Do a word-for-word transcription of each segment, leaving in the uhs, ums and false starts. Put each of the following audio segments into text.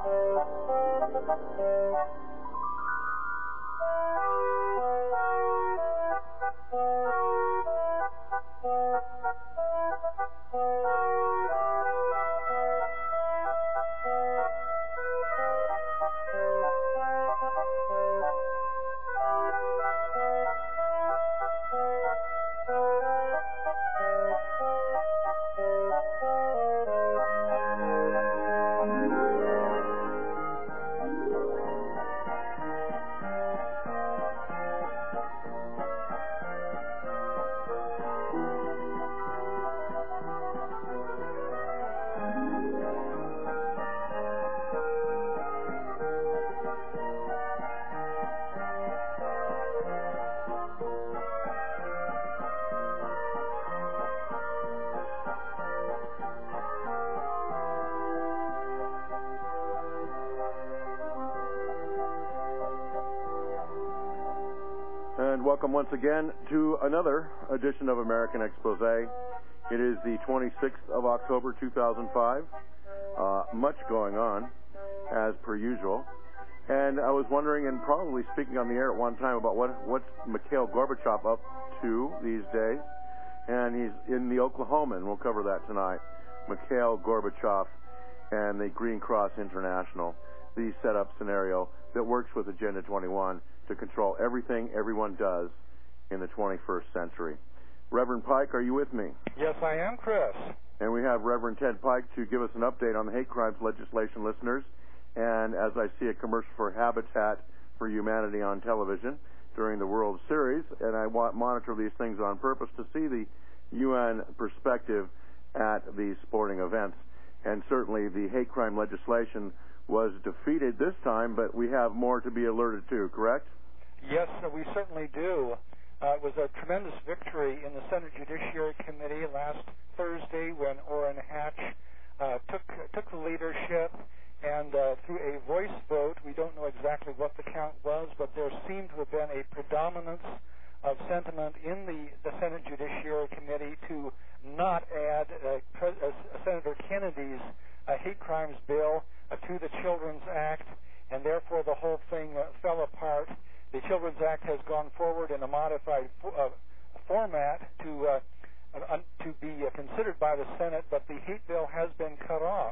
And welcome once again to another edition of American Exposé. It is the twenty-sixth of October, two thousand five. Uh, much going on, as per usual. And I was wondering, and probably speaking on the air at one time, about what what's Mikhail Gorbachev up to these days. And he's in the Oklahoman. We'll cover that tonight. Mikhail Gorbachev and the Green Cross International, the setup scenario that works with Agenda twenty-one to control everything everyone does in the twenty-first century. Reverend Pike, are you with me? Yes, I am, Chris. And we have Reverend Ted Pike to give us an update on the hate crimes legislation, listeners. And as I see a commercial for Habitat for Humanity on television during the World Series, and I want monitor these things on purpose to see the U N perspective at these sporting events. And certainly the hate crime legislation was defeated this time, but we have more to be alerted to, correct? Yes, we certainly do. Uh, it was a tremendous victory in the Senate Judiciary Committee last Thursday when Orrin Hatch uh, took took the leadership, and uh, through a voice vote, we don't know exactly what the count was, but there seemed to have been a predominance of sentiment in the, the Senate Judiciary Committee to not add uh, Pre- uh, Senator Kennedy's uh, hate crimes bill uh, to the Children's Act, and therefore the whole thing uh, fell apart. The Children's Act has gone forward in a modified fo- uh, format to uh, uh, to be uh, considered by the Senate, but the hate bill has been cut off.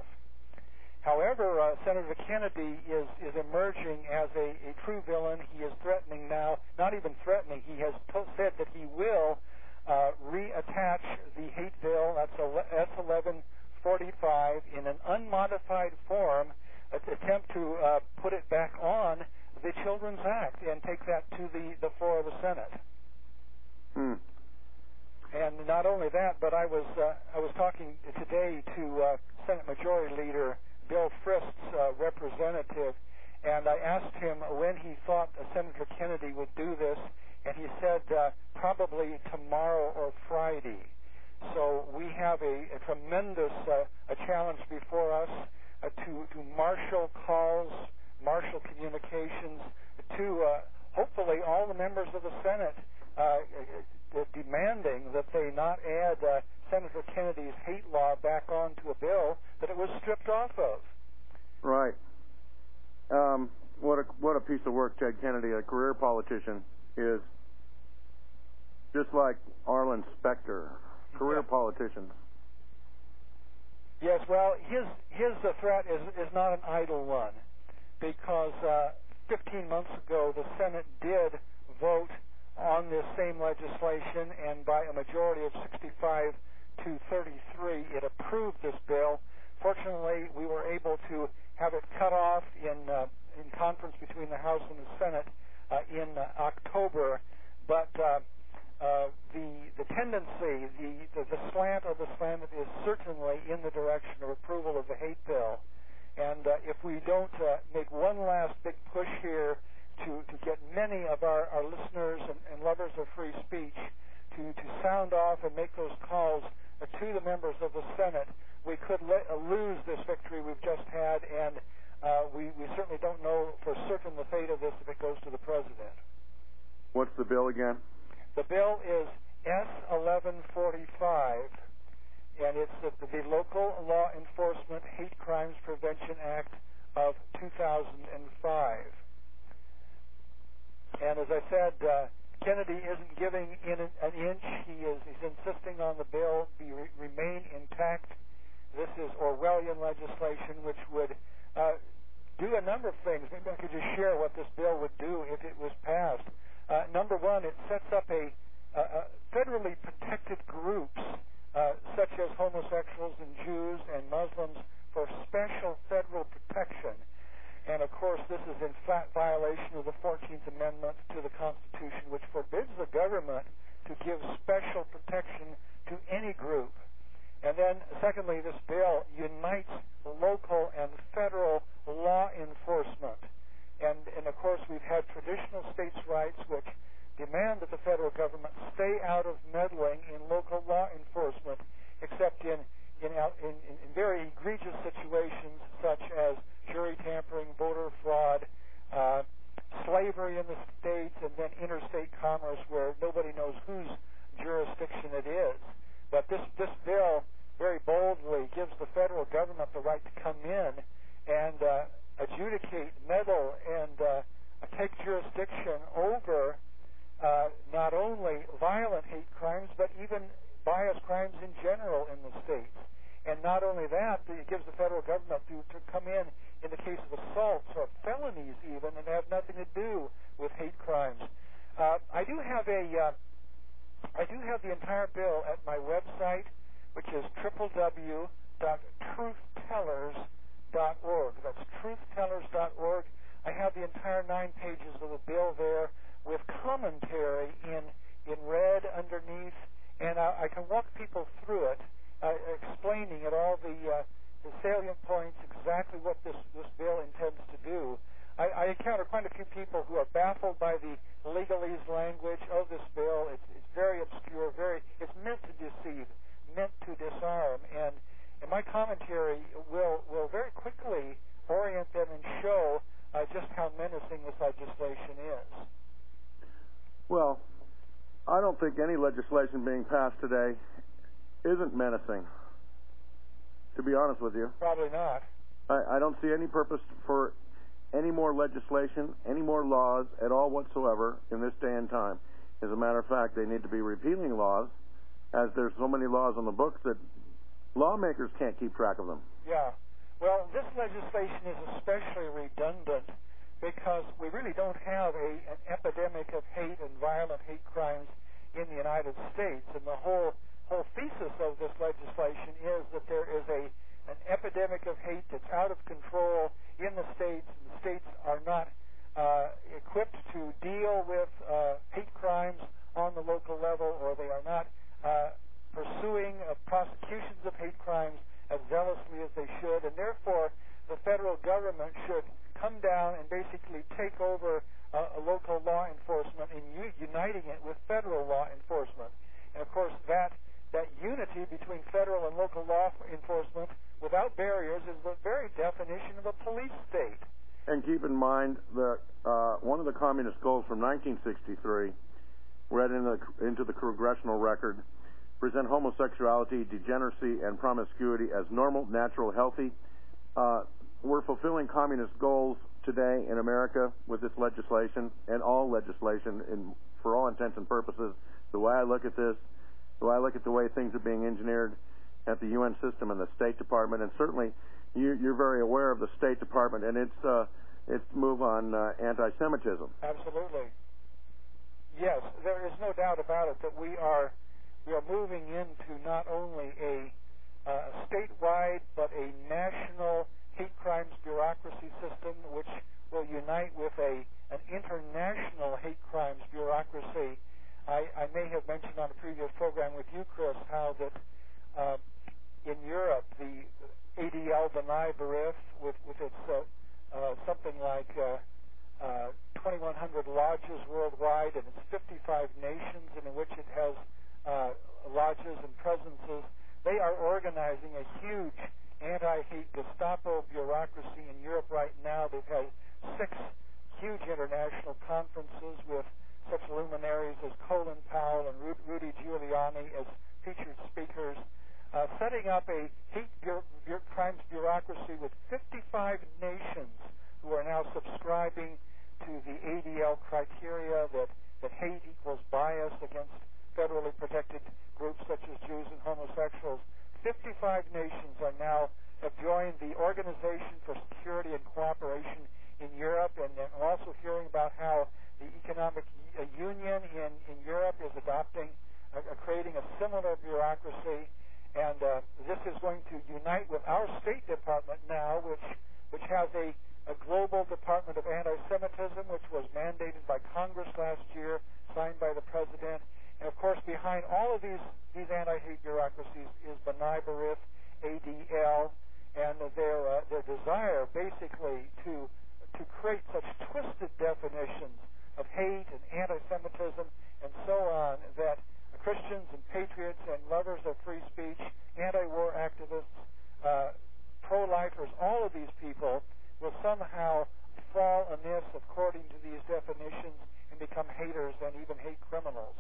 However, uh, Senator Kennedy is, is emerging as a, a true villain. He is threatening now, not even threatening, he has to- said that he will uh, reattach the hate bill, that's S eleven forty-five, in an unmodified form, uh, attempt to uh, put it back on the Children's Act and take that to the, the floor of the Senate. Hmm. And not only that, but I was uh, I was talking today to uh, Senate Majority Leader Bill Frist's uh, representative, and I asked him when he thought uh, Senator Kennedy would do this, and he said uh, probably tomorrow or Friday. So we have a, a tremendous uh, a challenge before us uh, to, to marshal calls, marshal communications, to uh, hopefully all the members of the Senate uh, uh, demanding that they not add uh, Senator Kennedy's hate law back onto a bill that it was stripped off of. Right. Um, what a what a piece of work Ted Kennedy, a career politician, is. Just like Arlen Specter, career yeah. politicians. Yes, well, his his uh, threat is is not an idle one, because uh, fifteen months ago the Senate did vote on this same legislation, and by a majority of sixty-five to thirty-three, it approved this bill. Fortunately, we were able to have it cut off in uh, in conference between the House and the Senate uh, in uh, October, but uh, uh, the the tendency, the, the the slant of the slant is certainly in the direction of approval of the hate bill. And uh, if we don't uh, make one last big push here to, to get many of our, our listeners and, and lovers of free speech to, to sound off and make those calls uh, to the members of the Senate, we could le- uh, lose this victory we've just had, and uh, we, we certainly don't know for certain the fate of this if it goes to the president. What's the bill again? The bill is S eleven forty-five, and it's the, the Local Law Enforcement Hate Crimes Prevention Act of two thousand five. And as I said, uh, Kennedy isn't giving in an, an inch. He is he's insisting on the bill be re- remain intact. This is Orwellian legislation, which would uh, do a number of things. Maybe I could just share what this bill would do if it was passed. Uh, number one, it sets up a, a, a federally protected groups uh, such as homosexuals and Jews and Muslims for special federal protection. And, of course, this is in flat violation of the fourteenth Amendment to the Constitution, which forbids the government to give special protection to any group. And then, secondly, this bill unites local and federal law enforcement. And, and, of course, we've had traditional states' rights which demand that the federal government stay out of meddling in local law enforcement, except in, in, in, in very egregious situations such as jury tampering, voter fraud, uh, slavery in the states, and then interstate commerce where nobody knows whose jurisdiction it is. But this, this bill very boldly gives the federal government the right to come in and uh, adjudicate, meddle, and uh, take jurisdiction over uh, not only violent hate crimes, but even bias crimes in general in the states. And not only that, it gives the federal government to, to come in in the case of assaults or felonies even and have nothing to do with hate crimes. Uh, I do have a, uh, I do have the entire bill at my website, which is w w w dot truth tellers dot org. That's truth tellers dot org. I have the entire nine pages of the bill there with commentary in in red underneath, and I, I can walk people through it, uh, explaining at all the, uh, the salient points exactly what this, this bill intends to do. I, I encounter quite a few people who are baffled by the legalese language of this bill. It's, it's very obscure, very it's meant to deceive, meant to disarm, and, and my commentary will will very quickly orient them and show uh, just how menacing this legislation is. Well, I don't think any legislation being passed today isn't menacing, to be honest with you. Probably not. I, I don't see any purpose for any more legislation, any more laws at all whatsoever in this day and time. As a matter of fact, they need to be repealing laws, as there's so many laws on the books that lawmakers can't keep track of them. Yeah. Well, this legislation is especially redundant because we really don't have a, an epidemic of hate and violent hate crimes in the United States. And the whole whole thesis of this legislation is that there is a an epidemic of hate that's out of control in the states, and the states are not uh, equipped to deal with uh, hate crimes on the local level, or they are not uh, pursuing uh, prosecutions of hate crimes as zealously as they should, and therefore the federal government should come down and basically take over uh, a local law enforcement and u- uniting it with federal law enforcement. And of course that that unity between federal and local law enforcement without barriers is the very definition of a police state. And keep in mind that uh, one of the communist goals from nineteen sixty-three, read into the, into the congressional record, present homosexuality, degeneracy, and promiscuity as normal, natural, healthy. Uh, we're fulfilling communist goals today in America with this legislation and all legislation in, for all intents and purposes. The way I look at this, the way I look at the way things are being engineered at the U N system and the State Department, and certainly you, you're very aware of the State Department and its uh, its move on uh, anti-Semitism. Absolutely. Yes, there is no doubt about it that we are we are moving into not only a uh, statewide but a national hate crimes bureaucracy system, which will unite with a an international hate crimes bureaucracy. I, I may have mentioned on a previous program with you, Chris, how that uh, in Europe the A D L B'nai B'rith, with, with its uh, uh, something like uh, uh, twenty-one hundred lodges worldwide and its fifty-five nations in which it has uh, lodges and presences, they are organizing a huge anti-hate Gestapo bureaucracy in Europe right now. They've had six huge international conferences with such luminaries as Colin Powell and Ru- Rudy Giuliani as featured speakers. uh, setting up a hate bu- bu- crimes bureaucracy with fifty-five nations who are now subscribing to the A D L criteria that, that hate equals bias against federally protected groups such as Jews and homosexuals. fifty-five nations are now have joined the Organization for Security and Cooperation in Europe, and I'm also hearing about how the Economic Union in, in Europe is adopting, uh, creating a similar bureaucracy, and uh, this is going to unite with our State Department now, which which has a, a global Department of Anti-Semitism, which was mandated by Congress last year, signed by the President. And, of course, behind all of these, these anti-hate bureaucracies is B'nai B'rith, A D L, and their uh, their desire, basically, to to create such twisted definitions of hate and anti-Semitism and so on that Christians and patriots and lovers of free speech, anti-war activists, uh, pro-lifers, all of these people will somehow fall amiss according to these definitions and become haters and even hate criminals.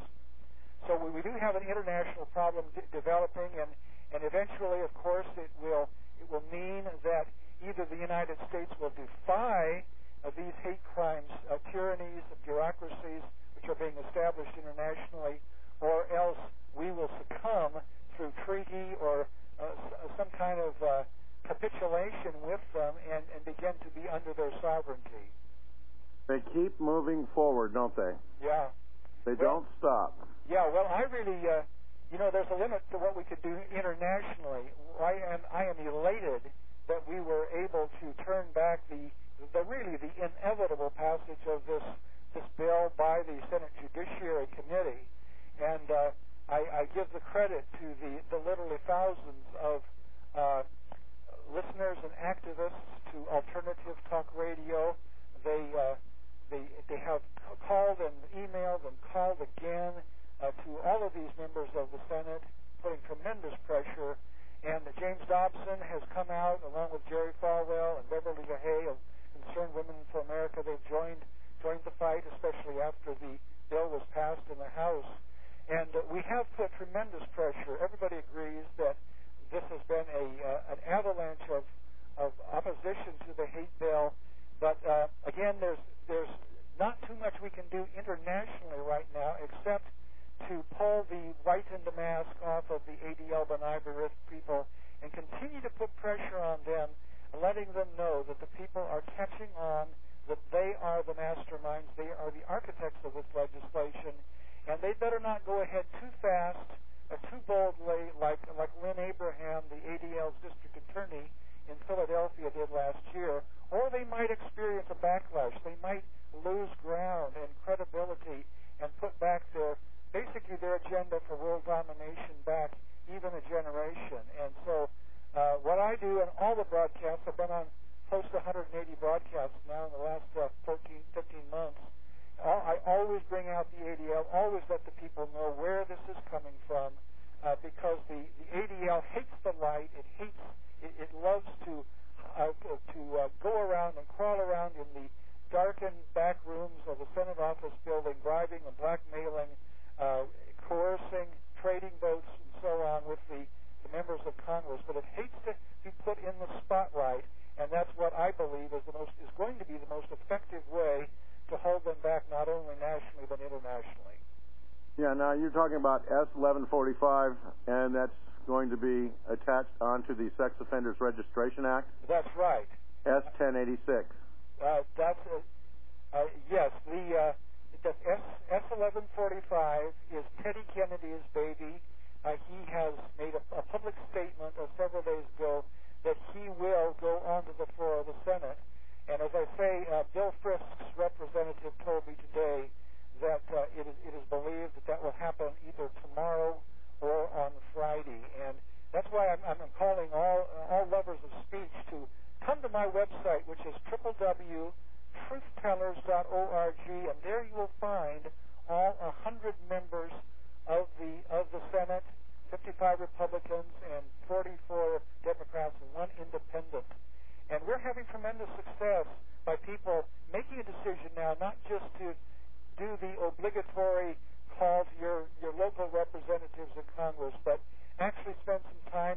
So we, we do have an international problem d- developing, and, and eventually, of course, it will it will mean that either the United States will defy uh, these hate crimes, uh, tyrannies, and bureaucracies which are being established internationally, or else we will succumb through treaty or uh, s- some kind of uh, capitulation with them and, and begin to be under their sovereignty. They keep moving forward, don't they? Yeah. They Well, don't stop. Yeah, well, I really, uh, you know, there's a limit to what we could do internationally. I am, I am elated that we were able to turn back the, the really the inevitable passage of this this bill by the Senate Judiciary Committee, and uh, I, I give the credit to the, the literally thousands of uh, listeners and activists to Alternative Talk Radio. They uh, they they have called and emailed and called again. Uh, to all of these members of the Senate, putting tremendous pressure. And uh, James Dobson has come out, along with Jerry Falwell and Beverly LaHaye of Concerned Women for America. They've joined joined the fight, especially after the bill was passed in the House. And uh, we have put tremendous pressure. Everybody agrees that this has been a uh, an avalanche of, of opposition to the hate bill. But uh, again, there's there's not too much we can do internationally right now, except to pull the whitened mask off of the A D L B'nai B'rith people and continue to put pressure on them, letting them know that the people are catching on, that they are the masterminds, they are the architects of this legislation, and they better not go ahead too fast or too boldly like, like Lynn Abraham, the A D L's district attorney in Philadelphia, did last year, or they might experience a backlash. They might lose ground and credibility and put back their basically their agenda for world domination back even a generation. And so uh, what I do in all the broadcasts, I've been on close to one hundred eighty broadcasts now in the last uh, fourteen, fifteen months. I always bring out the A D L, always let the people know where this is coming from, uh, because the, the A D L hates the light. It hates, it, it loves to uh, to uh, go around and crawl around in the darkened back rooms of the Senate office building, bribing and blackmailing, Uh, coercing, trading votes, and so on with the, the members of Congress, but it hates to be put in the spotlight, and that's what I believe is the most is going to be the most effective way to hold them back, not only nationally but internationally. Yeah. Now you're talking about S eleven forty-five, and that's going to be attached onto the Sex Offenders Registration Act. That's right. S ten eighty-six. Uh, that's uh, uh, yes. The uh, The S eleven forty-five is Teddy Kennedy's baby. Uh, he has made a, a public statement uh, several days ago that he will go onto the floor of the Senate. And as I say, uh, Bill Frisk's representative told me today that uh, it, is, it is believed that that will happen either tomorrow or on Friday. And that's why I'm, I'm calling all all lovers of speech to come to my website, which is w w w dot truth tellers dot org, and there you will find all one hundred members of the of the Senate, fifty-five Republicans and forty-four Democrats and one independent. And we're having tremendous success by people making a decision now, not just to do the obligatory call to your, your local representatives in Congress, but actually spend some time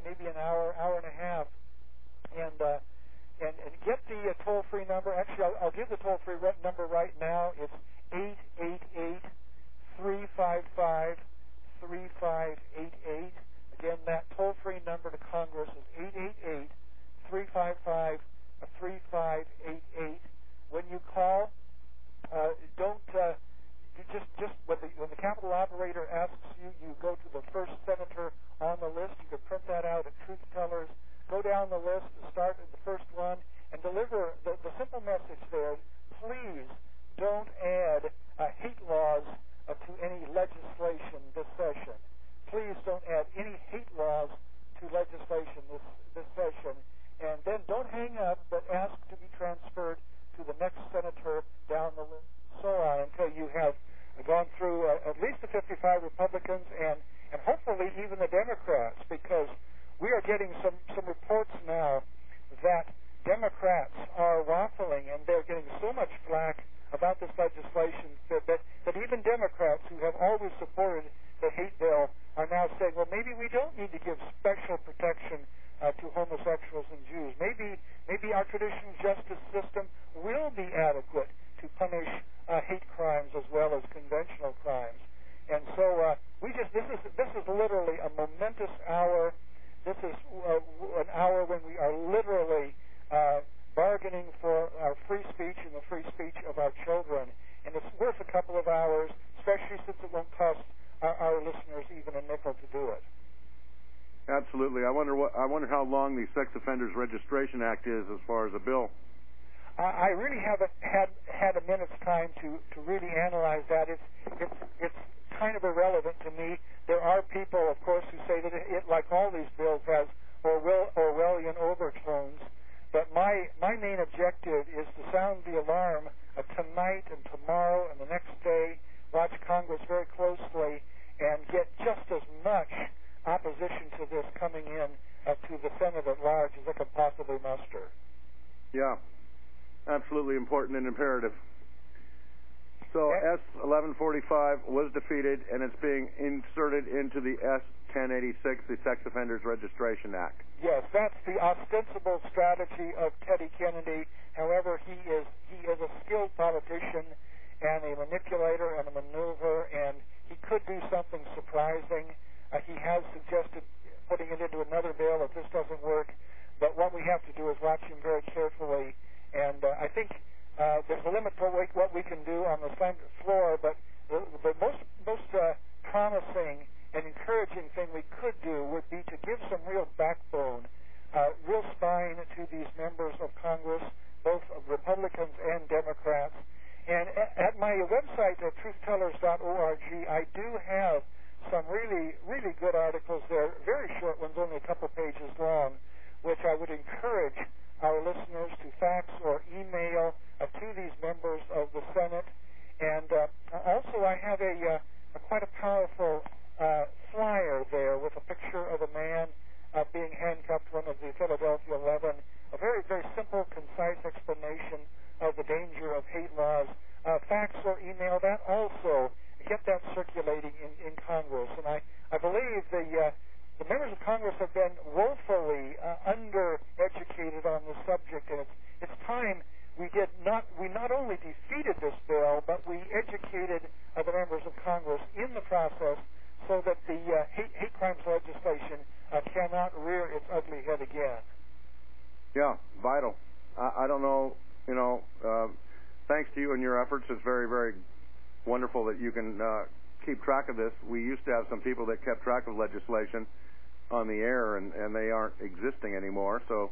Capitol operator asks you, you go to the first senator on the list. You can print that out at Truth Tellers. Go down the list and start at the first one and deliver the, the simple message there. Please don't add uh, hate laws uh, to any legislation this session. Please don't add any hate laws to legislation this, this session. And then don't hang up, but ask to be transferred to the next senator down the list, and so on, until you have gone through uh, at least the fifty-five Republicans and, and hopefully even the Democrats, because we are getting some, some reports now that Democrats are waffling, and they're getting so much flack about this legislation that, that, that even Democrats who have always supported the hate bill are now saying, well, maybe we don't need to give special protection uh, to homosexuals and Jews. Maybe maybe our traditional justice system will be adequate to punish uh, hate crimes as well as conventional crimes. And so uh, we just this is this is literally a momentous hour. This is uh, an hour when we are literally uh, bargaining for our free speech and the free speech of our children. And it's worth a couple of hours, especially since it won't cost our, our listeners even a nickel to do it. Absolutely. I wonder what I wonder how long the Sex Offenders Registration Act is as far as a bill. I, I really haven't had had a minute's time to, to really analyze that. It's it's it's kind of irrelevant to me. There are people, of course, who say that it, like all these bills, has Orwell, Orwellian overtones. But my my main objective is to sound the alarm uh, tonight and tomorrow and the next day, watch Congress very closely, and get just as much opposition to this coming in uh, to the Senate at large as I could possibly muster. Yeah, absolutely important and imperative. So and, S eleven forty-five was defeated, and it's being inserted into the S ten eighty-six, the Sex Offenders Registration Act. Yes, that's the ostensible strategy of Teddy Kennedy. However, he is he is a skilled politician and a manipulator and a maneuver, and he could do something surprising. Uh, he has suggested putting it into another bill if this doesn't work, but what we have to do is watch him very carefully. And uh, I think uh, there's a limit to what we can do on the Senate floor, but the, the most most uh, promising and encouraging thing we could do would be to give some real backbone, uh, real spine to these members of Congress, both Republicans and Democrats. And at, at my website, uh, truth tellers dot org, I do have some really, really good articles there, very short ones, only a couple pages long, which I would encourage our listeners to fax or email uh, to these members of the Senate. And uh, also I have a, uh, a quite a powerful Uh, flyer there with a picture of a man uh, being handcuffed, one of the Philadelphia Eleven. A very, very simple, concise explanation of the danger of hate laws. Uh, fax or email that also. Get that circulating in, in Congress. And I, I believe the uh, the members of Congress have been woefully uh, undereducated on the subject, and it's it's time we did not we not only defeated this bill, but we educated uh, the members of Congress in the process, so that the uh, hate, hate crimes legislation uh, cannot rear its ugly head again. Yeah, vital. I, I don't know, you know, uh, thanks to you and your efforts, it's very, very wonderful that you can uh, keep track of this. We used to have some people that kept track of legislation on the air, and, and they aren't existing anymore. So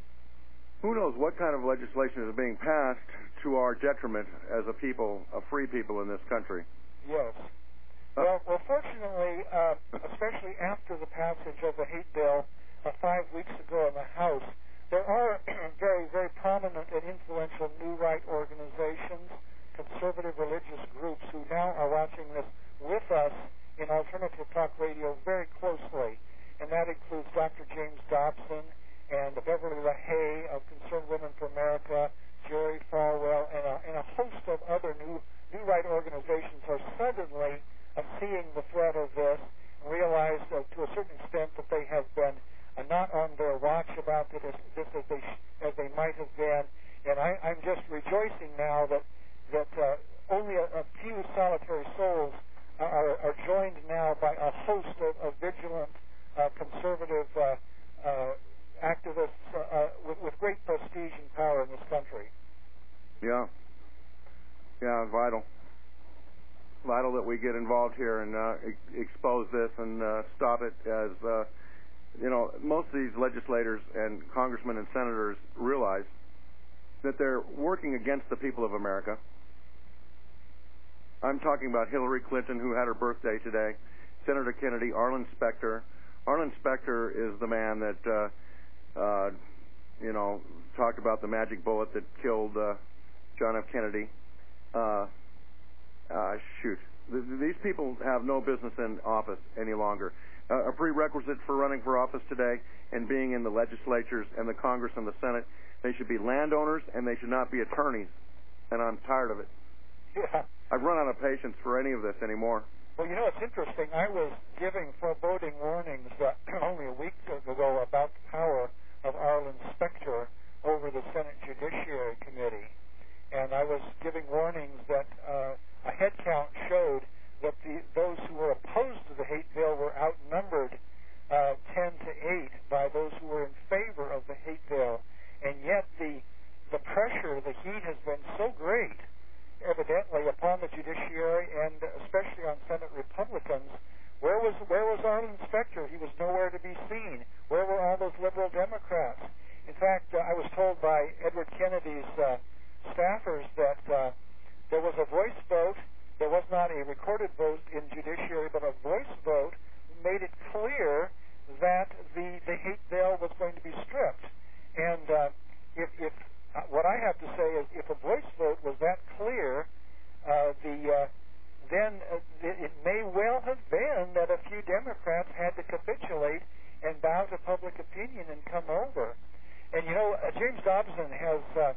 who knows what kind of legislation is being passed to our detriment as a people, a free people in this country. Yes. Well, well, fortunately, uh, especially after the passage of the hate bill uh, five weeks ago in the House, there are very, very prominent and influential new right organizations, conservative religious groups who now are watching this with us in Alternative Talk Radio very closely. And that includes Doctor James Dobson and Beverly LaHaye of Concerned Women for America, Jerry Falwell, and a, and a host of other new, new right organizations are suddenly Uh, seeing the threat of this, realize uh, to a certain extent that they have been uh, not on their watch about this, this as they sh- as they might have been, and I, I'm just rejoicing now that that uh, only a, a few solitary souls are, are joined now by a host of, of vigilant uh, conservative uh, uh, activists uh, uh, with, with great prestige and power in this country. Yeah, yeah, vital. vital that we get involved here and uh, e- expose this and uh, stop it. As uh, you know, most of these legislators and congressmen and senators realize that they're working against the people of America. I'm talking about Hillary Clinton, who had her birthday today, Senator Kennedy, Arlen Specter. Arlen Specter is the man that, uh, uh, you know, talked about the magic bullet that killed uh, John F. Kennedy. Uh, uh, shoot. Th- these people have no business in office any longer. Uh, a prerequisite for running for office today and being in the legislatures and the Congress and the Senate, they should be landowners and they should not be attorneys. And I'm tired of it. Yeah. I've run out of patience for any of this anymore. Well, you know, it's interesting. I was giving foreboding warnings uh, only a week ago about the power of Arlen Specter over the Senate Judiciary Committee. And I was giving warnings that uh, a head count showed that the, those who were opposed to the hate bill were outnumbered uh, ten to eight by those who were in favor of the hate bill. And yet the, the pressure, the heat has been so great, evidently, upon the judiciary and especially on Senate Republicans. Where was where was Arlen Specter? He was nowhere to be seen. Where were all those liberal Democrats? In fact, uh, I was told by Edward Kennedy's uh, staffers that uh, there was a voice vote. There was not a recorded vote in judiciary, but a voice vote made it clear that the, the hate bill was going to be stripped. And uh, if, if uh, what I have to say is, if a voice vote was that clear, uh, the uh, then uh, it, it may well have been that a few Democrats had to capitulate and bow to public opinion and come over. And you know, uh, James Dobson has uh,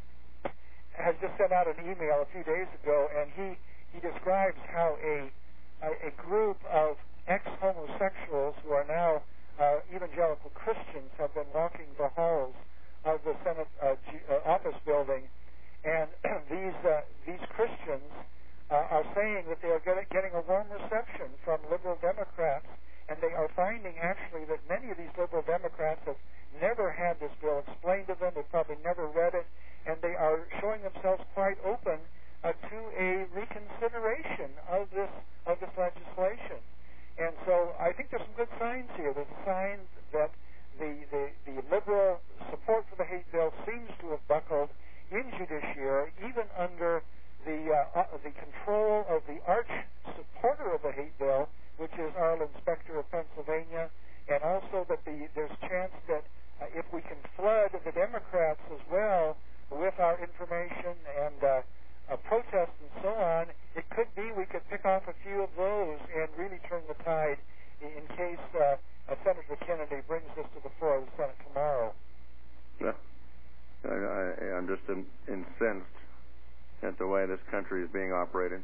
has just sent out an email a few days ago, and he he describes how a a, a group of ex-homosexuals who are now uh, evangelical Christians have been walking the halls of the Senate uh, G- uh, office building, and these uh, these Christians uh, are saying that they are get, getting a warm reception from liberal Democrats, and they are finding actually that many of these liberal Democrats have never had this bill explained to them. They've probably never read it, and they are showing themselves quite open uh, to a reconsideration of this of this legislation. And so I think there's some good signs here. There's a sign that the, the, the liberal support for the hate bill seems to have buckled in judiciary, even under the uh, uh, the control of the arch supporter of the hate bill, which is Arlen Specter of Pennsylvania, and also that the, there's chance that uh, if we can flood the Democrats as well with our information and uh, uh, protests and so on, it could be we could pick off a few of those and really turn the tide in, in case uh, uh, Senator Kennedy brings this to the floor of the Senate tomorrow. Yeah. I, I, I'm just in, incensed at the way this country is being operated.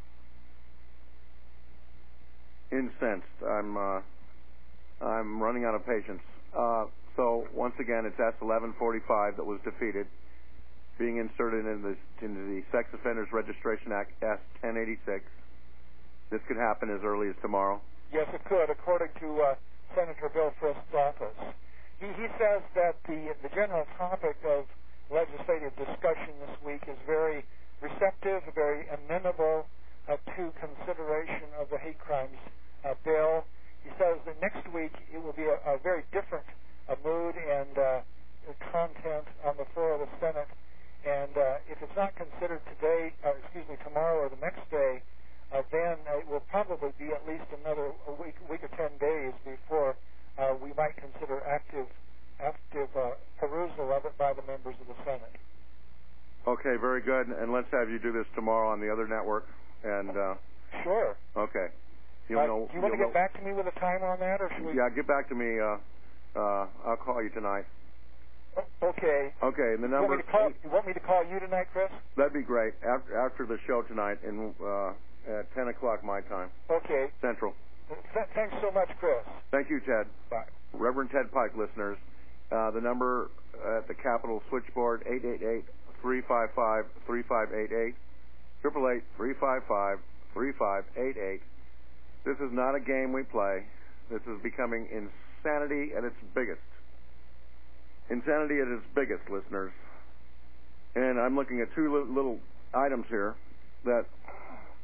Incensed. I'm uh, I'm running out of patience. Uh, so once again, it's S eleven forty-five that was defeated, being inserted into the, into the Sex Offenders Registration Act S ten eighty-six. This could happen as early as tomorrow. Yes, it could, according to uh, Senator Bill Frist's office. He, he says that the the general topic of legislative discussion this week is very receptive, very amenable uh, to consideration of the hate crimes uh, bill. He says that next week it will be a, a very different uh, mood and uh, content on the floor of the Senate. And uh, if it's not considered today, uh, excuse me, tomorrow or the next day, uh, then uh, it will probably be at least another a week, week or ten days before uh, we might consider active, active uh, perusal of it by the members of the Senate. Okay, very good. And let's have you do this tomorrow on the other network. And uh, sure. Okay. You'll uh, know, do you want to get know, back to me with a time on that, or should we? Yeah, get back to me. Uh, uh, I'll call you tonight. Okay. Okay, and the number. You want me to call, you want me to call you tonight, Chris? That'd be great. After after the show tonight, in uh, at ten o'clock my time. Okay. Central. Th- thanks so much, Chris. Thank you, Ted. Bye. Reverend Ted Pike, listeners. Uh, the number at the Capitol switchboard eight eight eight, three five five, three five eight eight, eight eight eight, three five five, three five eight eight. This is not a game we play. This is becoming insanity at its biggest. Insanity at its biggest, listeners. And I'm looking at two li- little items here that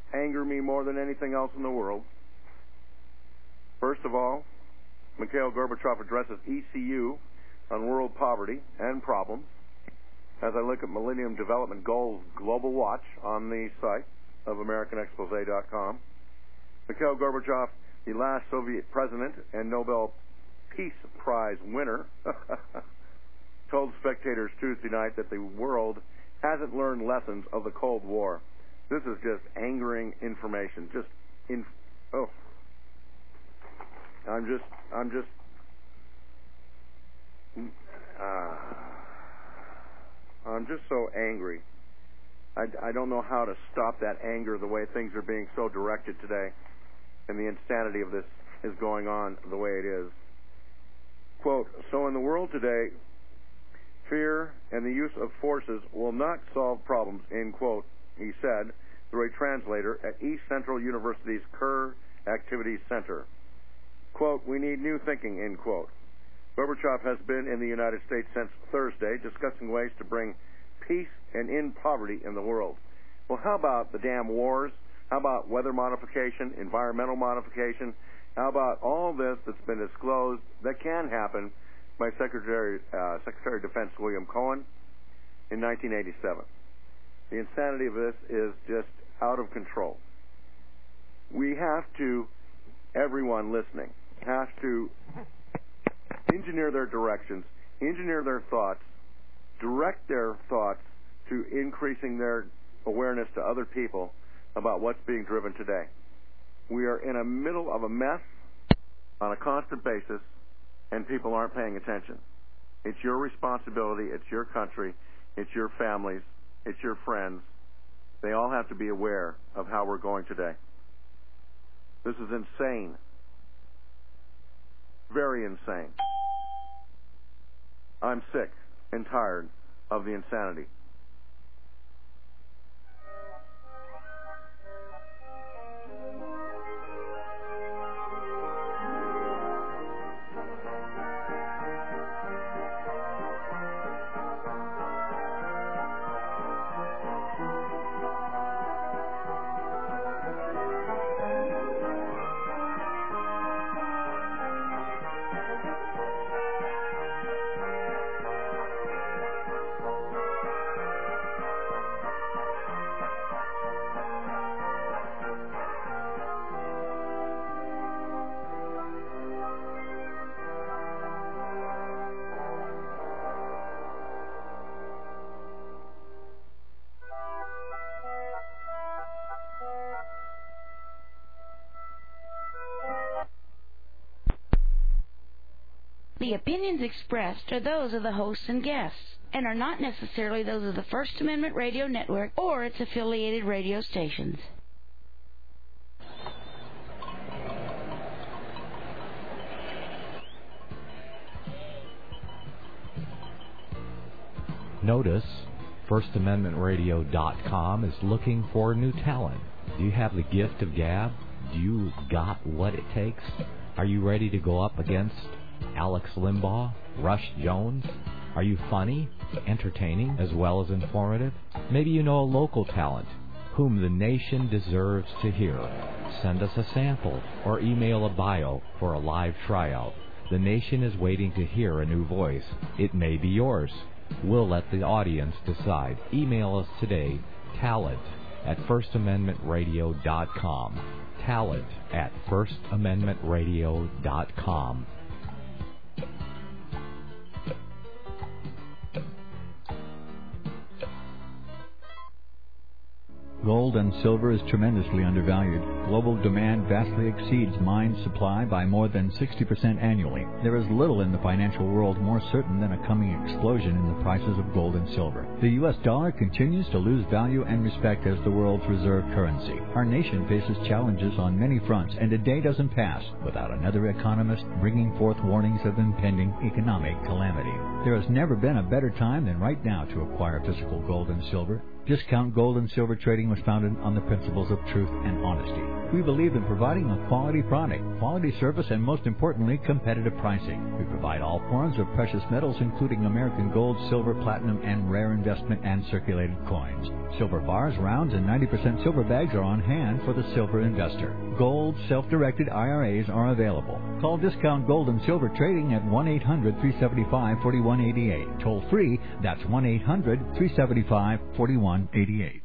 anger me more than anything else in the world. First of all, Mikhail Gorbachev addresses E C U on world poverty and problems. As I look at Millennium Development Goals Global Watch on the site of American Expose dot com, Mikhail Gorbachev, the last Soviet president and Nobel Peace Prize winner, told spectators Tuesday night that the world hasn't learned lessons of the Cold War. This is just angering information. Just in oh, I'm just I'm just uh, I'm just so angry. I, I don't know how to stop that anger the way things are being so directed today, and the insanity of this is going on the way it is. Quote, so in the world today, fear and the use of forces will not solve problems, end quote, he said through a translator at East Central University's Kerr Activities Center. Quote, we need new thinking, end quote. Gorbachev has been in the United States since Thursday discussing ways to bring peace and end poverty in the world. Well, how about the damn wars? How about weather modification, environmental modification? How about all this that's been disclosed that can happen by Secretary, uh, Secretary of Defense William Cohen in nineteen eighty-seven? The insanity of this is just out of control. We have to, everyone listening, has to engineer their directions, engineer their thoughts, direct their thoughts to increasing their awareness to other people about what's being driven today. We are in the middle of a mess on a constant basis, and people aren't paying attention. It's your responsibility. It's your country. It's your families. It's your friends. They all have to be aware of how we're going today. This is insane. Very insane. I'm sick and tired of the insanity. The opinions expressed are those of the hosts and guests, and are not necessarily those of the First Amendment Radio Network or its affiliated radio stations. Notice First Amendment Radio dot com is looking for new talent. Do you have the gift of gab? Do you got what it takes? Are you ready to go up against Alex Limbaugh, Rush Jones? Are you funny, entertaining, as well as informative? Maybe you know a local talent whom the nation deserves to hear. Send us a sample or email a bio for a live tryout. The nation is waiting to hear a new voice. It may be yours. We'll let the audience decide. Email us today, talent at First Amendment Radio dot com. Talent at First Amendment Radio dot com. Gold and silver is tremendously undervalued. Global demand vastly exceeds mine supply by more than sixty percent annually. There is little in the financial world more certain than a coming explosion in the prices of gold and silver. The U S dollar continues to lose value and respect as the world's reserve currency. Our nation faces challenges on many fronts, and a day doesn't pass without another economist bringing forth warnings of impending economic calamity. There has never been a better time than right now to acquire physical gold and silver. Discount Gold and Silver Trading was founded on the principles of truth and honesty. We believe in providing a quality product, quality service, and most importantly, competitive pricing. We provide all forms of precious metals, including American gold, silver, platinum, and rare investment and circulated coins. Silver bars, rounds, and ninety percent silver bags are on hand for the silver investor. Gold, self-directed I R As are available. Call Discount Gold and Silver Trading at one eight hundred, three seven five, four one eight eight. Toll free, that's one eight hundred, three seven five, four one eight eight.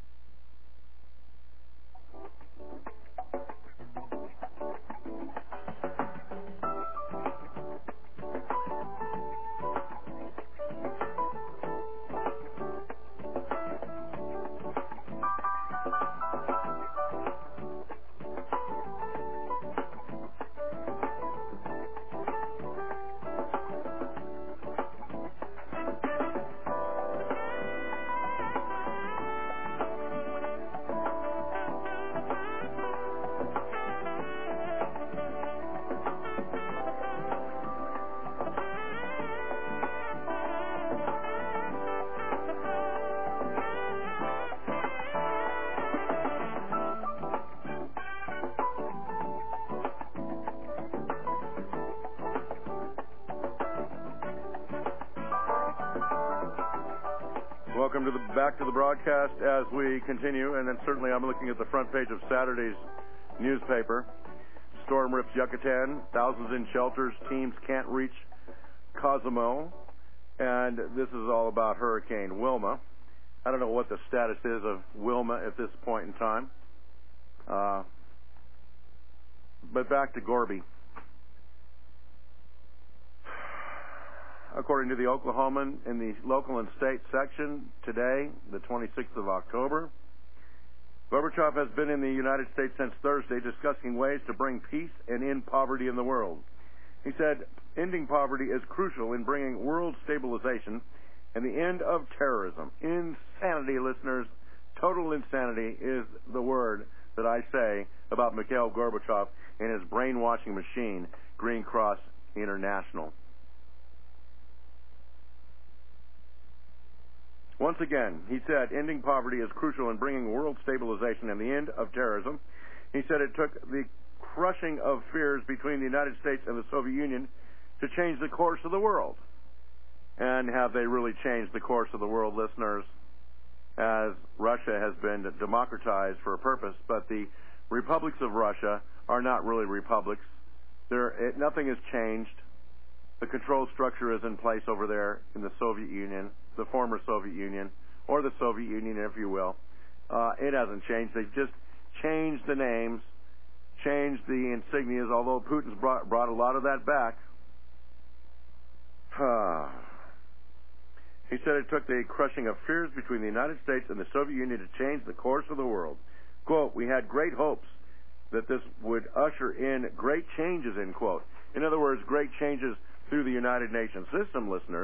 Welcome to the back to the broadcast as we continue, and then certainly I'm looking at the front page of Saturday's newspaper. Storm rips Yucatan, thousands in shelters, teams can't reach Cozumel, and this is all about Hurricane Wilma. I don't know what the status is of Wilma at this point in time, uh, but back to Gorby. According to the Oklahoman in the local and state section today, the twenty-sixth of October, Gorbachev has been in the United States since Thursday discussing ways to bring peace and end poverty in the world. He said, ending poverty is crucial in bringing world stabilization and the end of terrorism. Insanity, listeners, total insanity is the word that I say about Mikhail Gorbachev and his brainwashing machine, Green Cross International. Once again, he said ending poverty is crucial in bringing world stabilization and the end of terrorism. He said it took the crushing of fears between the United States and the Soviet Union to change the course of the world. And have they really changed the course of the world, listeners? As Russia has been democratized for a purpose, but the republics of Russia are not really republics. There, it, nothing has changed. The control structure is in place over there in the Soviet Union, the former Soviet Union, or the Soviet Union, if you will. Uh, it hasn't changed. They've just changed the names, changed the insignias, although Putin's brought, brought a lot of that back. He said it took the crushing of fears between the United States and the Soviet Union to change the course of the world. Quote, we had great hopes that this would usher in great changes, end quote. In other words, great changes through the United Nations system, listeners.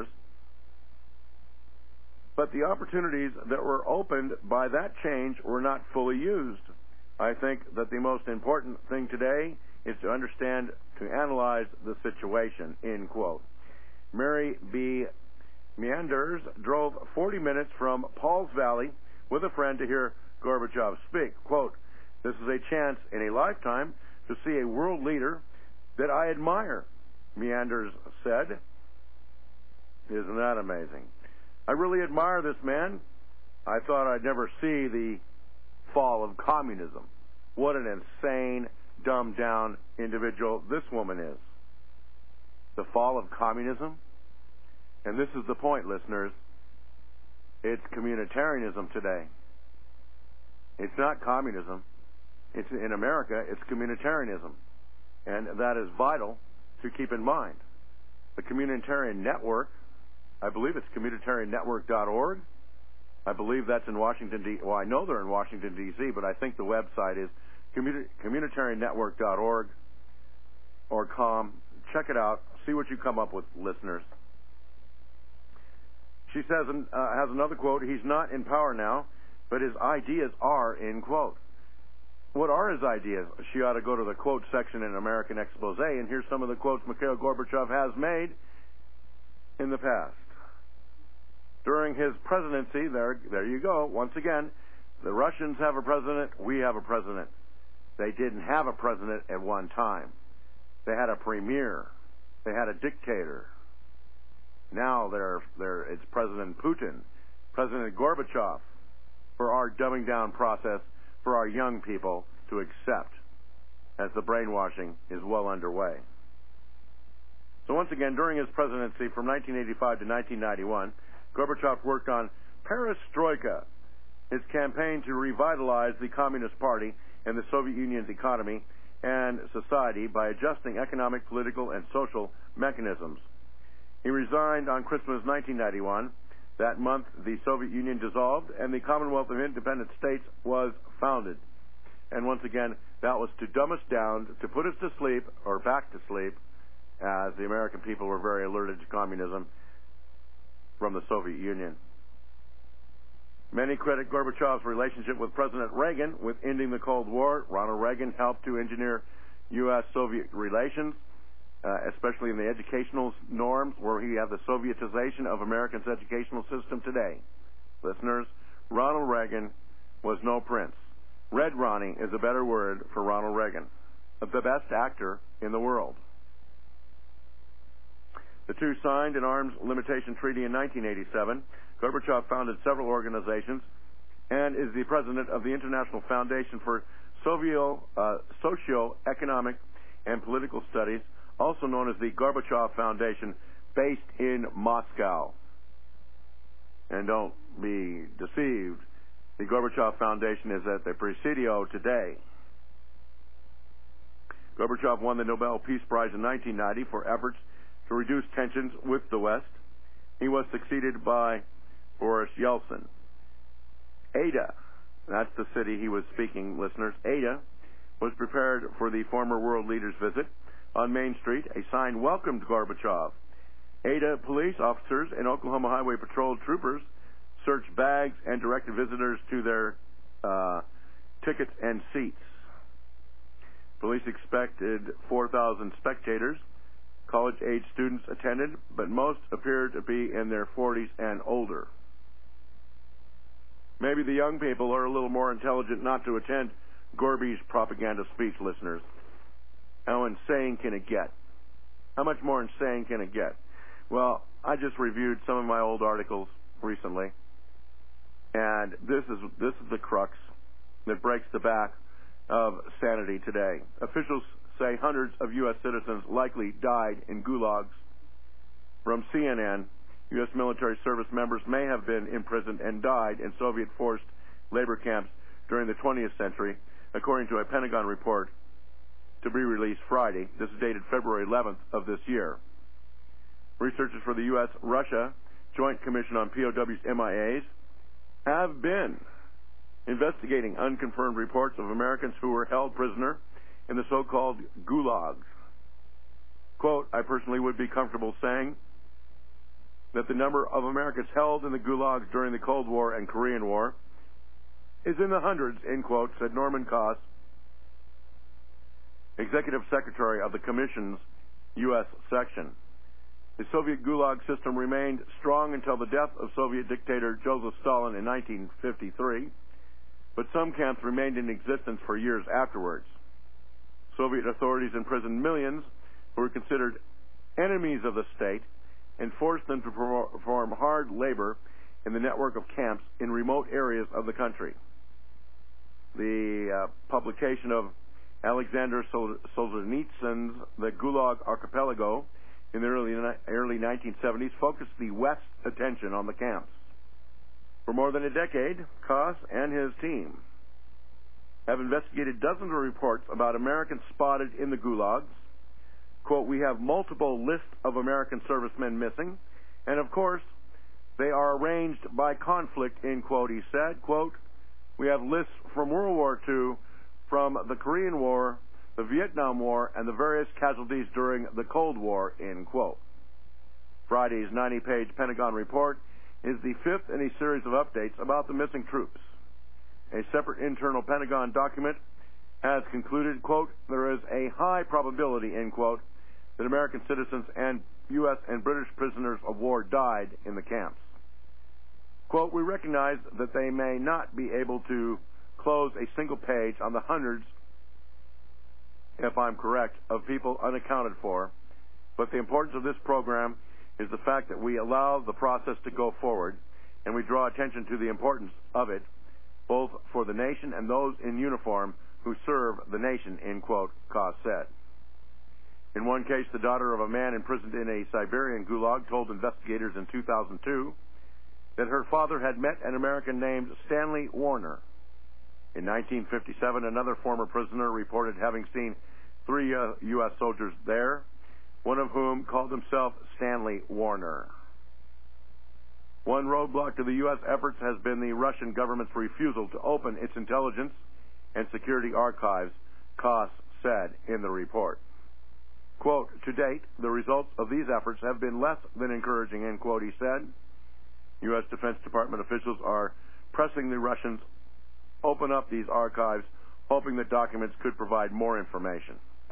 But the opportunities that were opened by that change were not fully used. I think that the most important thing today is to understand, to analyze the situation, end quote. Mary B. Meanders drove forty minutes from Pauls Valley with a friend to hear Gorbachev speak. Quote, this is a chance in a lifetime to see a world leader that I admire, Meanders said. Isn't that amazing? I really admire this man. I thought I'd never see the fall of communism. What an insane, dumbed-down individual this woman is. The fall of communism? And this is the point, listeners. It's communitarianism today. It's not communism. It's in America, it's communitarianism. And that is vital to keep in mind. The Communitarian Network, I believe it's communitarian network dot org. I believe that's in Washington, D C Well, I know they're in Washington, D C, but I think the website is communitarian network dot org or com. Check it out. See what you come up with, listeners. She says, uh, has another quote, he's not in power now, but his ideas are, end quote. What are his ideas? She ought to go to the quote section in American Expose, and here's some of the quotes Mikhail Gorbachev has made in the past. During his presidency, there, there you go, once again, the Russians have a president, we have a president. They didn't have a president at one time. They had a premier. They had a dictator. Now they're, they're, it's President Putin, President Gorbachev, for our dumbing down process for our young people to accept as the brainwashing is well underway. So once again, during his presidency from nineteen eighty-five to nineteen ninety-one, Gorbachev worked on perestroika, his campaign to revitalize the Communist Party and the Soviet Union's economy and society by adjusting economic, political, and social mechanisms. He resigned on Christmas nineteen ninety-one. That month, the Soviet Union dissolved, and the Commonwealth of Independent States was founded. And once again, that was to dumb us down, to put us to sleep, or back to sleep, as the American people were very alerted to communism from the Soviet Union. Many credit Gorbachev's relationship with President Reagan with ending the Cold War. Ronald Reagan helped to engineer U S Soviet relations, uh, especially in the educational norms, where he had the Sovietization of America's educational system today. Listeners, Ronald Reagan was no prince. Red Ronnie is a better word for Ronald Reagan, the best actor in the world. The two signed an arms limitation treaty in nineteen eighty-seven. Gorbachev founded several organizations and is the president of the International Foundation for Socio, uh, Socio-Economic and Political Studies, also known as the Gorbachev Foundation, based in Moscow. And don't be deceived, the Gorbachev Foundation is at the Presidio today. Gorbachev won the Nobel Peace Prize in nineteen ninety for efforts to reduce tensions with the West. He was succeeded by Boris Yeltsin. Ada, that's the city he was speaking, listeners. Ada was prepared for the former world leader's visit. On Main Street, a sign welcomed Gorbachev. Ada police officers and Oklahoma Highway Patrol troopers searched bags and directed visitors to their uh, tickets and seats. Police expected four thousand spectators. College-age students attended, but most appeared to be in their forties and older. Maybe the young people are a little more intelligent not to attend Gorby's propaganda speech, listeners. How insane can it get? How much more insane can it get? Well, I just reviewed some of my old articles recently, and this is this is the crux that breaks the back of sanity today. Officials say hundreds of U S citizens likely died in gulags. From C N N, U S military service members may have been imprisoned and died in Soviet forced labor camps during the twentieth century, according to a Pentagon report to be released Friday. This is dated February eleventh of this year. Researchers for the U S Russia Joint Commission on P O Ws M I As have been investigating unconfirmed reports of Americans who were held prisoner in the so-called gulags. Quote, I personally would be comfortable saying that the number of Americans held in the gulags during the Cold War and Korean War is in the hundreds, end quote, said Norman Koss, Executive Secretary of the Commission's U S section. The Soviet gulag system remained strong until the death of Soviet dictator Joseph Stalin in nineteen fifty-three, but some camps remained in existence for years afterwards. Soviet authorities imprisoned millions who were considered enemies of the state and forced them to perform hard labor in the network of camps in remote areas of the country. The uh, publication of Alexander Solzhenitsyn's The Gulag Archipelago in the early, early nineteen seventies focused the West's attention on the camps. For more than a decade, Koss and his team have investigated dozens of reports about Americans spotted in the gulags. Quote, we have multiple lists of American servicemen missing, and of course, they are arranged by conflict, end quote, he said. Quote, we have lists from World War Two, from the Korean War, the Vietnam War, and the various casualties during the Cold War, end quote. Friday's ninety-page Pentagon report is the fifth in a series of updates about the missing troops. A separate internal Pentagon document has concluded, quote, there is a high probability, end quote, that American citizens and U S and British prisoners of war died in the camps. Quote, we recognize that they may not be able to close a single page on the hundreds, if I'm correct, of people unaccounted for, but the importance of this program is the fact that we allow the process to go forward, and we draw attention to the importance of it, both for the nation and those in uniform who serve the nation, end quote, Koss said. In one case, the daughter of a man imprisoned in a Siberian gulag told investigators in two thousand two that her father had met an American named Stanley Warner. In nineteen fifty-seven, another former prisoner reported having seen three uh, U S soldiers there, one of whom called himself Stanley Warner. One roadblock to the U S efforts has been the Russian government's refusal to open its intelligence and security archives, Koss said in the report. Quote, to date, the results of these efforts have been less than encouraging, end quote, he said. U S Defense Department officials are pressing the Russians open up these archives, hoping that documents could provide more information.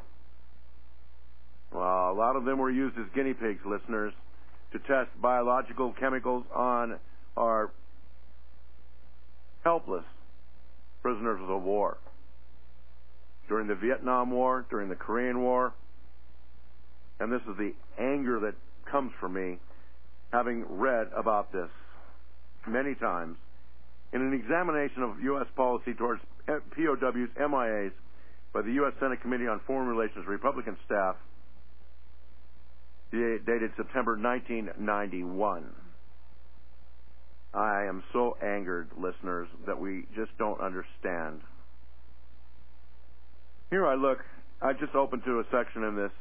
Well, a lot of them were used as guinea pigs, listeners, to test biological chemicals on our helpless prisoners of war. During the Vietnam War, during the Korean War, and this is the anger that comes from me, having read about this many times, in an examination of U S policy towards P O Ws, M I As, by the U S Senate Committee on Foreign Relations Republican staff, dated September nineteen ninety-one. I am so angered, listeners, that we just don't understand. Here I look, I just opened to a section in this.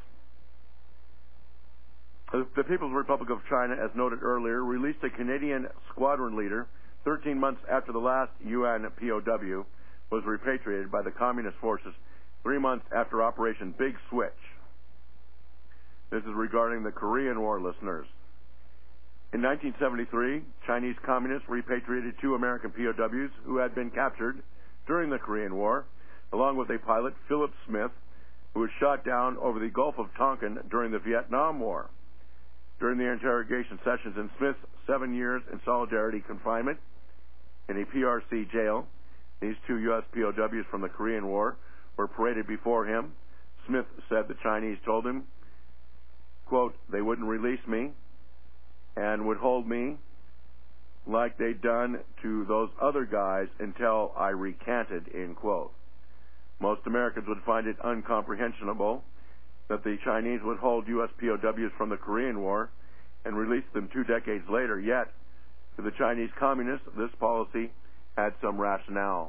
The People's Republic of China, as noted earlier, released a Canadian squadron leader thirteen months after the last U N P O W was repatriated by the Communist forces, three months after Operation Big Switch. This is regarding the Korean War, listeners. In nineteen seventy-three, Chinese communists repatriated two American P O Ws who had been captured during the Korean War, along with a pilot, Philip Smith, who was shot down over the Gulf of Tonkin during the Vietnam War. During the interrogation sessions in Smith's seven years in solidarity confinement in a P R C jail, these two U S P O Ws from the Korean War were paraded before him. Smith said the Chinese told him, quote, they wouldn't release me and would hold me like they'd done to those other guys until I recanted, end quote. Most Americans would find it incomprehensible that the Chinese would hold U S P O Ws from the Korean War and release them two decades later. Yet, to the Chinese communists, this policy had some rationale.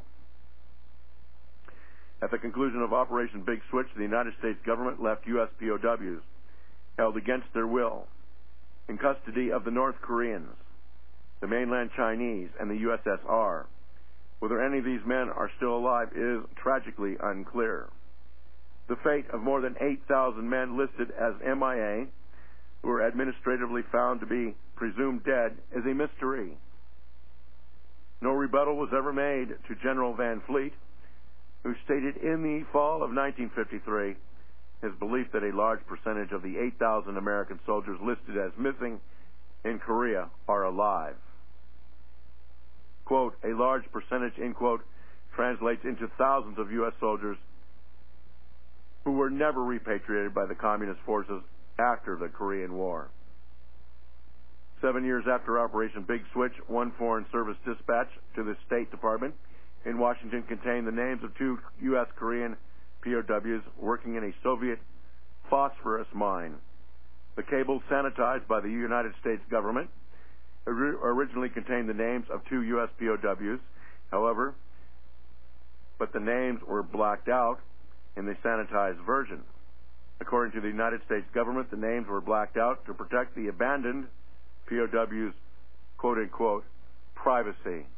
At the conclusion of Operation Big Switch, the United States government left U S P O Ws held against their will in custody of the North Koreans, the mainland Chinese, and the U S S R. Whether any of these men are still alive is tragically unclear. The fate of more than eight thousand men listed as M I A, who were administratively found to be presumed dead, is a mystery. No rebuttal was ever made to General Van Fleet, who stated in the fall of nineteen fifty-three his belief that a large percentage of the eight thousand American soldiers listed as missing in Korea are alive. Quote, a large percentage, end quote, translates into thousands of U S soldiers who were never repatriated by the communist forces after the Korean War. Seven years after Operation Big Switch, one Foreign Service dispatch to the State Department in Washington contained the names of two U S Korean P O Ws working in a Soviet phosphorus mine. The cable, sanitized by the United States government, originally contained the names of two U S P O Ws, however, but the names were blacked out in the sanitized version. According to the United States government, the names were blacked out to protect the abandoned P O Ws' quote-unquote privacy.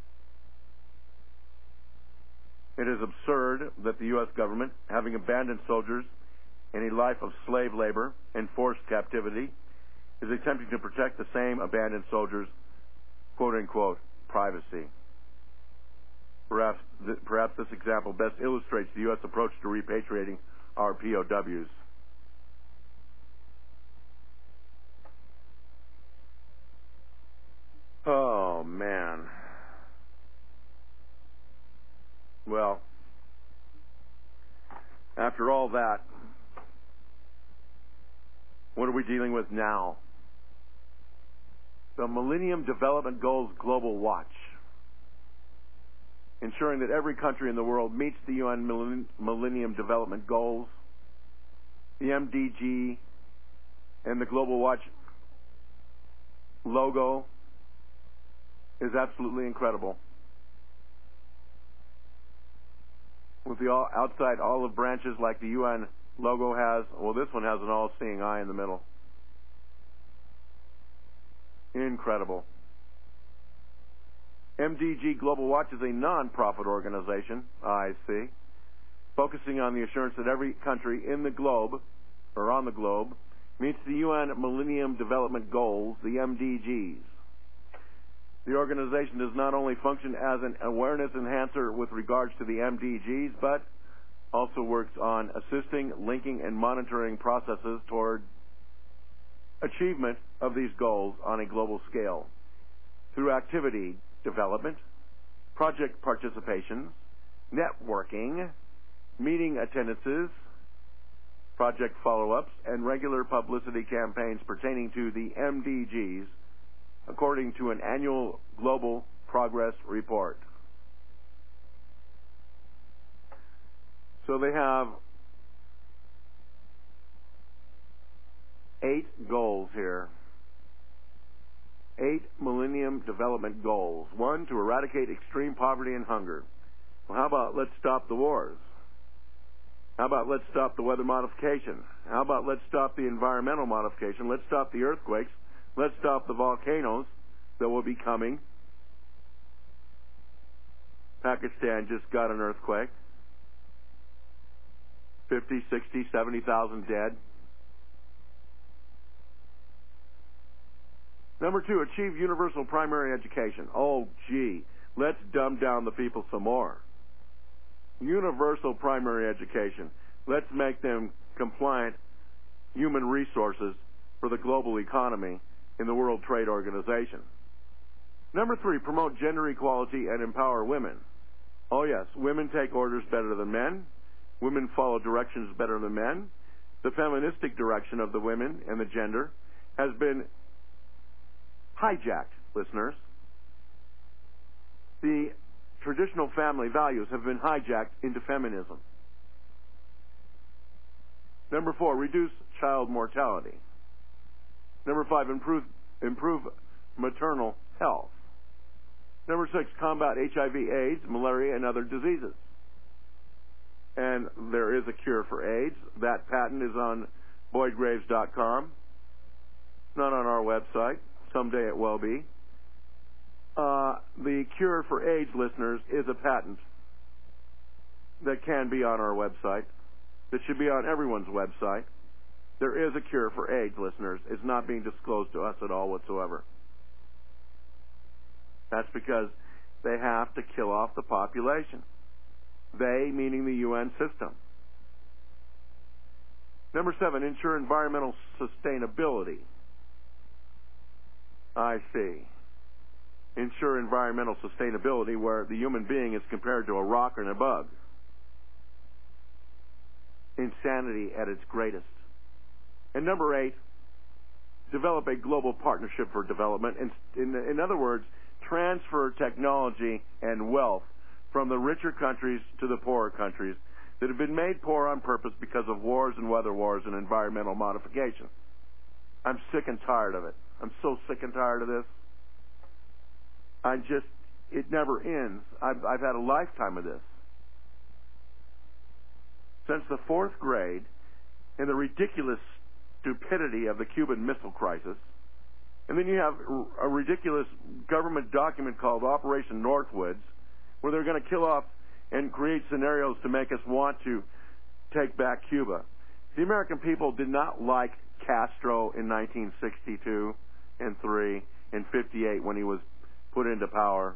It is absurd that the U S government, having abandoned soldiers in a life of slave labor and forced captivity, is attempting to protect the same abandoned soldiers' quote-unquote privacy. Perhaps, th- perhaps this example best illustrates the U S approach to repatriating our P O Ws. Oh, man. after all that, what are we dealing with now? The Millennium Development Goals Global Watch, ensuring that every country in the world meets the U N Millennium Development Goals, the M D G, and the Global Watch logo is absolutely incredible. With the all outside olive branches like the U N logo has, well, this one has an all-seeing eye in the middle. Incredible. M D G Global Watch is a non-profit organization, I see, focusing on the assurance that every country in the globe, or on the globe, meets the U N Millennium Development Goals, the M D Gs. The organization does not only function as an awareness enhancer with regards to the M D Gs, but also works on assisting, linking, and monitoring processes toward achievement of these goals on a global scale through activity development, project participations, networking, meeting attendances, project follow-ups, and regular publicity campaigns pertaining to the M D Gs, according to an annual Global Progress Report. So they have eight goals here. Eight Millennium Development Goals. One, to eradicate extreme poverty and hunger. Well, how about let's stop the wars? How about let's stop the weather modification? How about let's stop the environmental modification? Let's stop the earthquakes. Let's stop the volcanoes that will be coming. Pakistan just got an earthquake. fifty, sixty, seventy thousand dead. Number two, achieve universal primary education. Oh, gee, let's dumb down the people some more. Universal primary education. Let's make them compliant human resources for the global economy in the World Trade Organization. Number three, promote gender equality and empower women. Oh, yes, women take orders better than men. Women follow directions better than men. The feministic direction of the women and the gender has been hijacked, listeners. The traditional family values have been hijacked into feminism. Number four, reduce child mortality. Number five, improve, improve maternal health. Number six, combat H I V, AIDS, malaria, and other diseases. And there is a cure for AIDS. That patent is on boyd graves dot com. Not on our website. Someday it will be. Uh, the cure for AIDS, listeners, is a patent that can be on our website. That should be on everyone's website. There is a cure for AIDS, listeners. It's not being disclosed to us at all whatsoever. That's because they have to kill off the population. They, meaning the U N system. Number seven, ensure environmental sustainability. I see. Ensure environmental sustainability where the human being is compared to a rock and a bug. Insanity at its greatest. And number eight, develop a global partnership for development. In, in, in other words, transfer technology and wealth from the richer countries to the poorer countries that have been made poor on purpose because of wars and weather wars and environmental modification. I'm sick and tired of it. I'm so sick and tired of this. I just, it never ends. I've, I've had a lifetime of this. Since the fourth grade, and the ridiculous stupidity of the Cuban Missile Crisis, and then you have a ridiculous government document called Operation Northwoods, where they're going to kill off and create scenarios to make us want to take back Cuba. The American people did not like Castro in nineteen sixty-two and three and fifty-eight when he was put into power.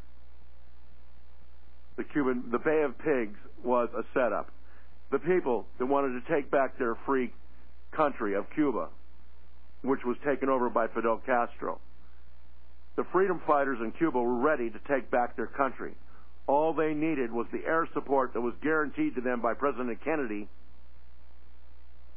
The Cuban, the Bay of Pigs was a setup. The people that wanted to take back their free country of Cuba, which was taken over by Fidel Castro. The freedom fighters in Cuba were ready to take back their country. All they needed was the air support that was guaranteed to them by President Kennedy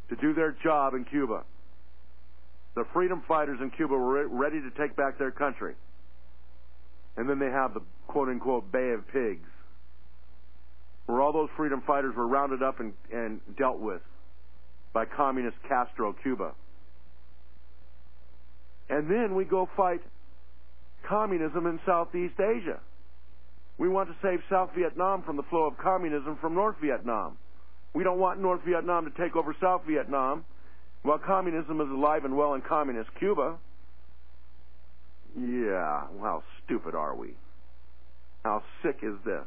to do their job in Cuba. The freedom fighters in Cuba were ready to take back their country. And then they have the quote-unquote Bay of Pigs, where all those freedom fighters were rounded up and, and dealt with by communist Castro Cuba. And then we go fight communism in Southeast Asia. We want to save South Vietnam from the flow of communism from North Vietnam. We don't want North Vietnam to take over South Vietnam while communism is alive and well in communist Cuba. Yeah, how stupid are we? How sick is this?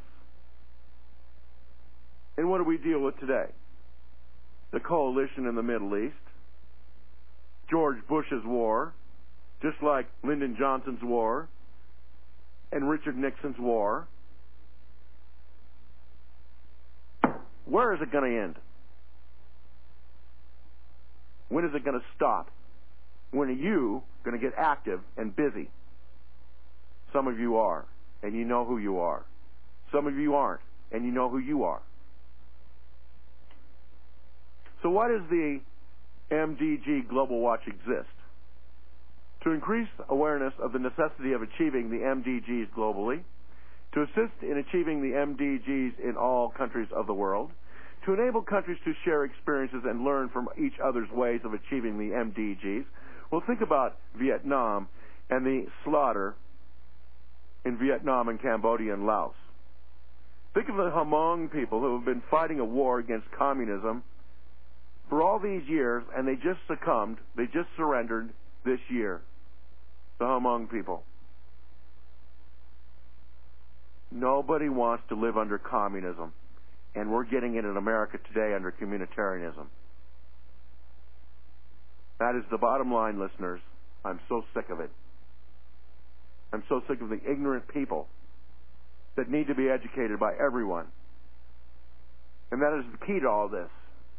And what do we deal with today? The coalition in the Middle East, George Bush's war, just like Lyndon Johnson's war, and Richard Nixon's war. Where is it going to end? When is it going to stop? When are you going to get active and busy? Some of you are, and you know who you are. Some of you aren't, and you know who you are. So why does the M D G Global Watch exist? To increase awareness of the necessity of achieving the M D Gs globally, to assist in achieving the M D Gs in all countries of the world, to enable countries to share experiences and learn from each other's ways of achieving the M D Gs. Well, think about Vietnam and the slaughter in Vietnam and Cambodia and Laos. Think of the Hmong people who have been fighting a war against communism for all these years, and they just succumbed, they just surrendered this year. The Hmong people. Nobody wants to live under communism, and we're getting it in America today under communitarianism. That is the bottom line, listeners. I'm so sick of it. I'm so sick of the ignorant people that need to be educated by everyone. And that is the key to all this.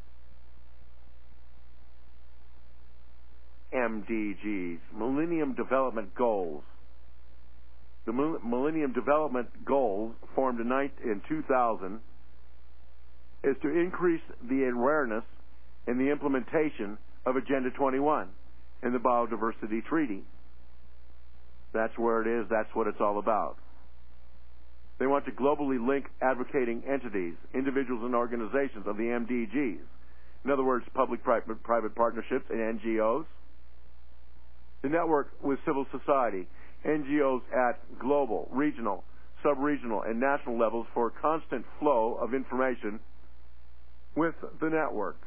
M D Gs, Millennium Development Goals. The Millennium Development Goals, formed in two thousand, is to increase the awareness and the implementation of Agenda twenty-one in the Biodiversity Treaty. That's where it is. That's what it's all about. They want to globally link advocating entities, individuals and organizations of the M D Gs. In other words, public-private private partnerships and N G Os. To network with civil society, N G Os at global, regional, sub-regional, and national levels for a constant flow of information with the networks.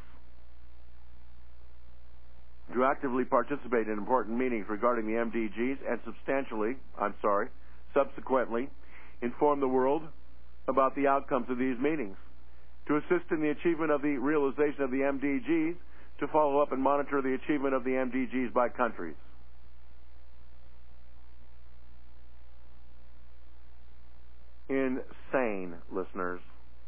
To actively participate in important meetings regarding the M D Gs and substantially, I'm sorry, subsequently, inform the world about the outcomes of these meetings. To assist in the achievement of the realization of the M D Gs, to follow up and monitor the achievement of the M D Gs by countries. Insane, listeners.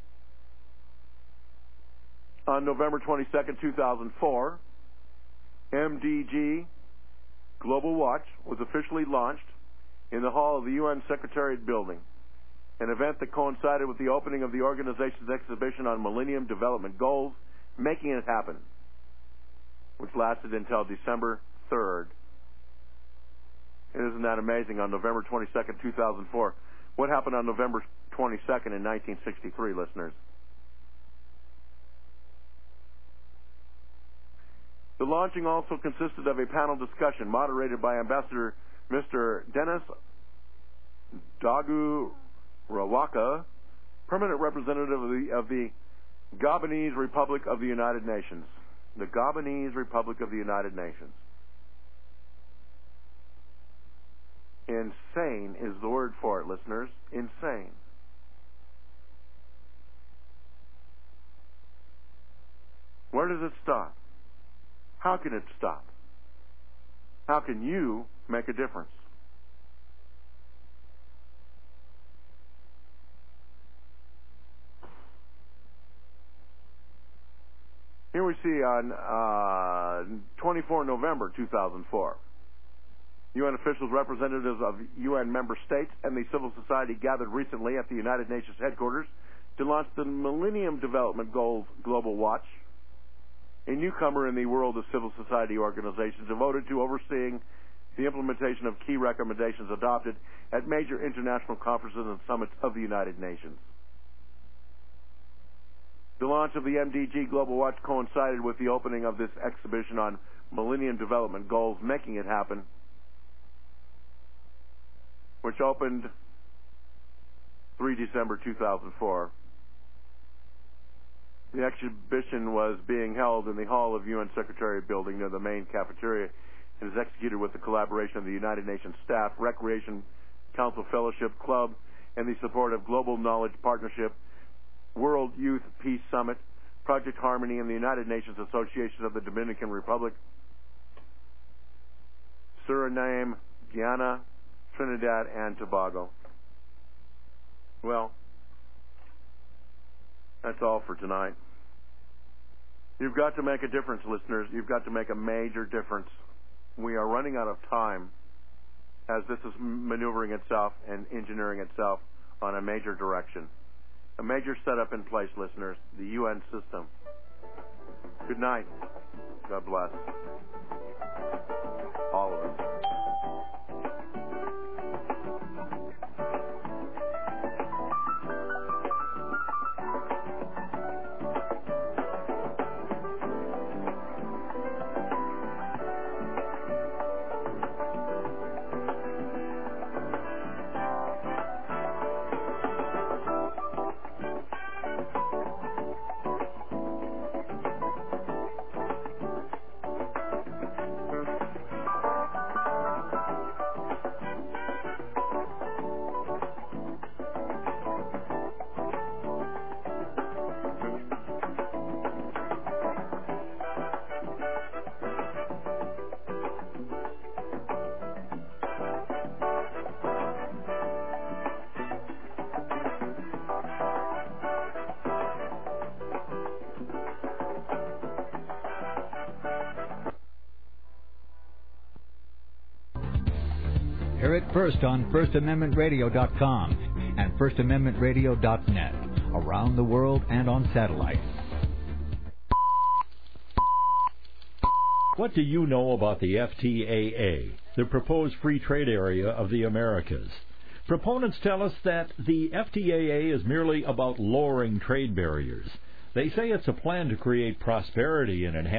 On November twenty-second, two thousand four, M D G Global Watch was officially launched in the hall of the U N Secretariat Building, an event that coincided with the opening of the organization's exhibition on Millennium Development Goals, Making It Happen, which lasted until December third. And isn't that amazing? On November twenty-second, two thousand four. What happened on November twenty-second in nineteen sixty-three, listeners? The launching also consisted of a panel discussion moderated by Ambassador Mister Dennis Dagu Rawaka, permanent representative of the, of the Gabonese Republic of the United Nations. The Gabonese Republic of the United Nations. Insane is the word for it, listeners. Insane. Where does it stop? How can it stop? How can you make a difference? Here we see on uh, twenty-fourth of November two thousand four, U N officials, representatives of U N member states, and the civil society gathered recently at the United Nations headquarters to launch the Millennium Development Goals Global Watch a newcomer in the world of civil society organizations devoted to overseeing the implementation of key recommendations adopted at major international conferences and summits of the United Nations. The launch of the M D G Global Watch coincided with the opening of this exhibition on Millennium Development Goals, Making It Happen, which opened the third of December two thousand four. The exhibition was being held in the hall of U N Secretariat Building near the main cafeteria and is executed with the collaboration of the United Nations Staff, Recreation Council Fellowship Club, and the support of Global Knowledge Partnership, World Youth Peace Summit, Project Harmony, and the United Nations Association of the Dominican Republic, Suriname, Guyana, Trinidad, and Tobago. Well, that's all for tonight. You've got to make a difference, listeners. You've got to make a major difference. We are running out of time as this is maneuvering itself and engineering itself on a major direction. A major setup in place, listeners, the U N system. Good night. God bless. All of us. Hear it first on First Amendment Radio dot com and First Amendment Radio dot net, around the world and on satellite. What do you know about the F T A A, the proposed free trade area of the Americas? Proponents tell us that the F T A A is merely about lowering trade barriers. They say it's a plan to create prosperity and enhance